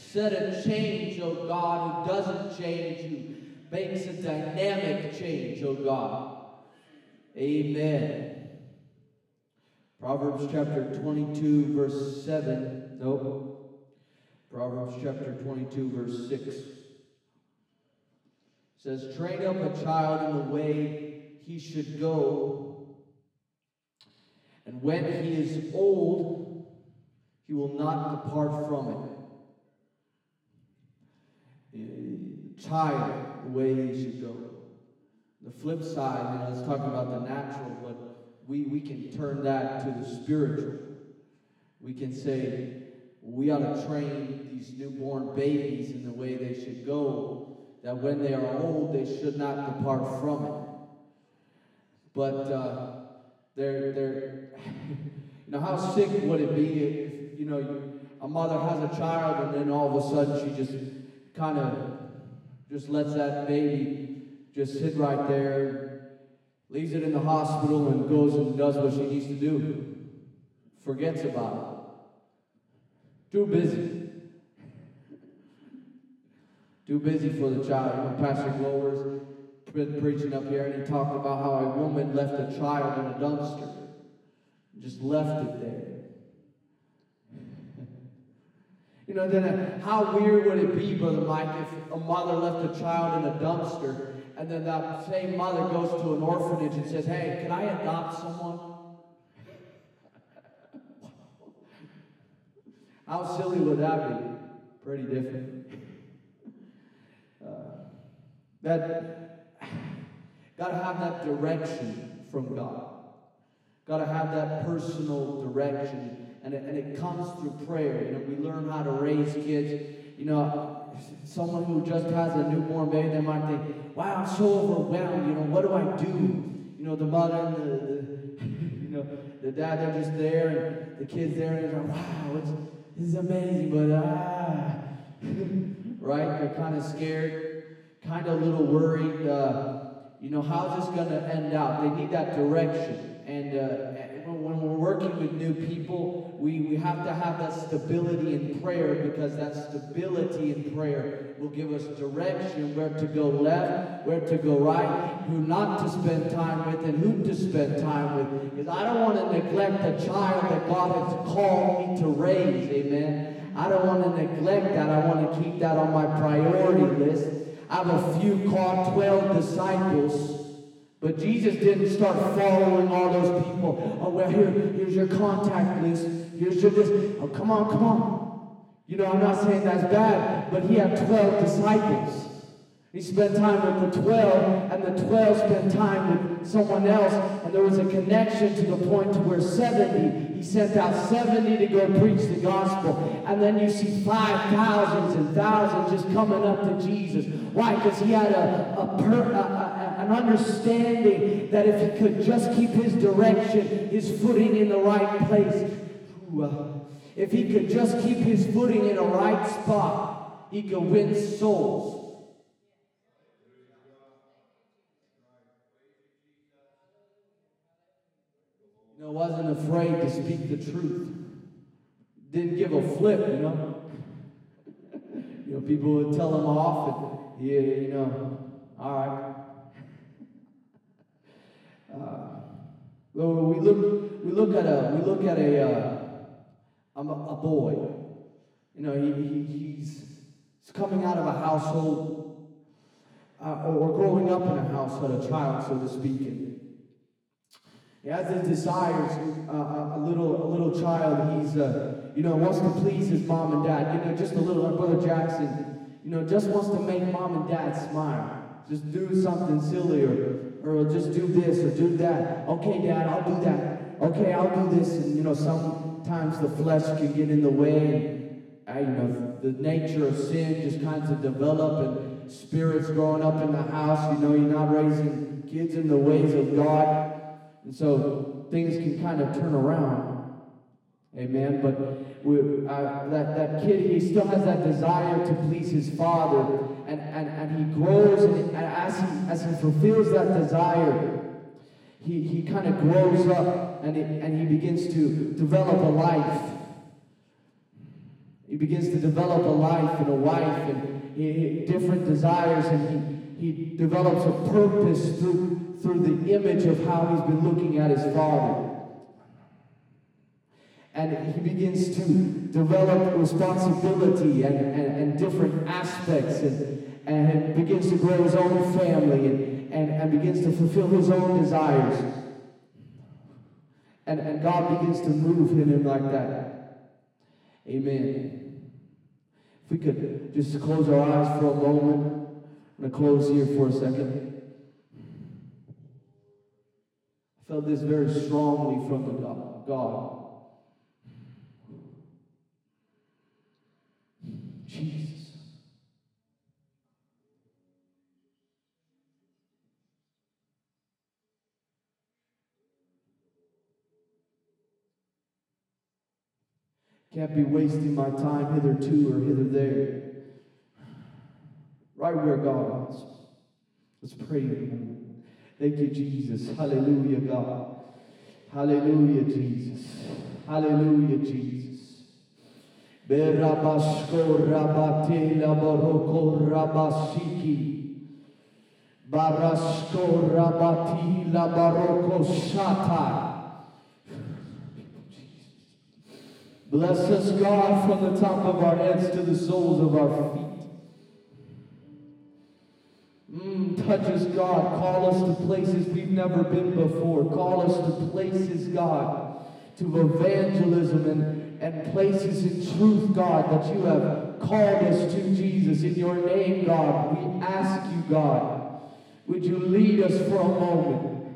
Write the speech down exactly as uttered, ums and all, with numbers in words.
Set a change, oh God, who doesn't change, who makes a dynamic change, oh God. Amen. Proverbs chapter twenty-two, verse seven. Nope. Proverbs chapter twenty-two, verse six. It says, train up a child in the way he should go, and when he is old, he will not depart from it. Child, the way he should go. The flip side, you know, let's talk about the natural, but we, we can turn that to the spiritual. We can say, we ought to train these newborn babies in the way they should go, that when they are old, they should not depart from it. But uh, they're, they're you know, how sick would it be if, you know, a mother has a child and then all of a sudden she just kind of just lets that baby just sit right there, leaves it in the hospital, and goes and does what she needs to do. Forgets about it. Too busy. Too busy for the child. You know, Pastor Glover's been preaching up here, and he talked about how a woman left a child in a dumpster. Just left it there. You know, then uh, how weird would it be, Brother Mike, if a mother left a child in a dumpster, and then that same mother goes to an orphanage and says, hey, can I adopt someone? How silly would that be? Pretty different. Uh, that, gotta have that direction from God. Gotta have that personal direction. And it, and it comes through prayer. You know, we learn how to raise kids. You know, someone who just has a newborn baby, they might think, wow, I'm so overwhelmed. You know, what do I do? You know, the mother and the, the you know, the dad, they're just there, and the kid's there, and they're like, wow, it's, this is amazing, but ah. Right? They're kind of scared, kind of a little worried. Uh, you know, how's this going to end out? They need that direction. And uh, when we're working with new people, we, we have to have that stability in prayer, because that stability in prayer will give us direction, where to go left, where to go right, who not to spend time with, and who to spend time with. Because I don't want to neglect the child that God has called me to raise, amen. I don't want to neglect that. I want to keep that on my priority list. I have a few called twelve disciples. But Jesus didn't start following all those people. Oh, well, here, here's your contact list. Here's your this. Oh, come on, come on. You know, I'm not saying that's bad, but he had twelve disciples. He spent time with the twelve, and the twelve spent time with someone else, and there was a connection to the point to where seventy, he sent out seventy to go preach the gospel. And then you see five thousands and thousands just coming up to Jesus. Why? Because he had a, a, per, a, a an understanding that if he could just keep his direction, his footing in the right place, ooh, uh, if he could just keep his footing in a right spot, he could win souls. You know, wasn't afraid to speak the truth. Didn't give a flip, you know. You know, people would tell him off, and yeah, you know, all right. Uh, well, we look, we look at a, we look at a, uh, a, a boy. You know, he, he he's, he's coming out of a household, uh, or growing up in a household, a child, so to speak. And he has his desires. Uh, a little, a little child. He's, uh, you know, wants to please his mom and dad. You know, just a little. Like Brother Jackson, you know, just wants to make mom and dad smile. Just do something silly, or. Or just do this, or do that. Okay, Dad, I'll do that. Okay, I'll do this. And, you know, sometimes the flesh can get in the way. And, uh, you know, the nature of sin just kind of develop. And spirits growing up in the house. You know, you're not raising kids in the ways of God. And so things can kind of turn around. Amen. But we, uh, that, that kid, he still has that desire to please his father. And, and, and he grows, and, and as he as he fulfills that desire, he, he kind of grows up, and, it, and he begins to develop a life. He begins to develop a life and a wife and he, he- different desires, and he, he develops a purpose through, through the image of how he's been looking at his father. And he begins to develop responsibility and, and, and different aspects, and, and begins to grow his own family, and, and, and begins to fulfill his own desires. And, and God begins to move in him like that. Amen. If we could just close our eyes for a moment. I'm going to close here for a second. I felt this very strongly from the God. God. Jesus. Can't be wasting my time hitherto or hither there. Right where God wants. Let's pray. Thank you, Jesus. Hallelujah, God. Hallelujah, Jesus. Hallelujah, Jesus. Berabasko rabate laboroko rabasiki. Barasko rabati laboroko shatai. Bless us, God, from the top of our heads to the soles of our feet. Mm, touch us, God. Call us to places we've never been before. Call us to places, God, to evangelism and, and places in truth, God, that you have called us to, Jesus. In your name, God, we ask you, God, would you lead us for a moment?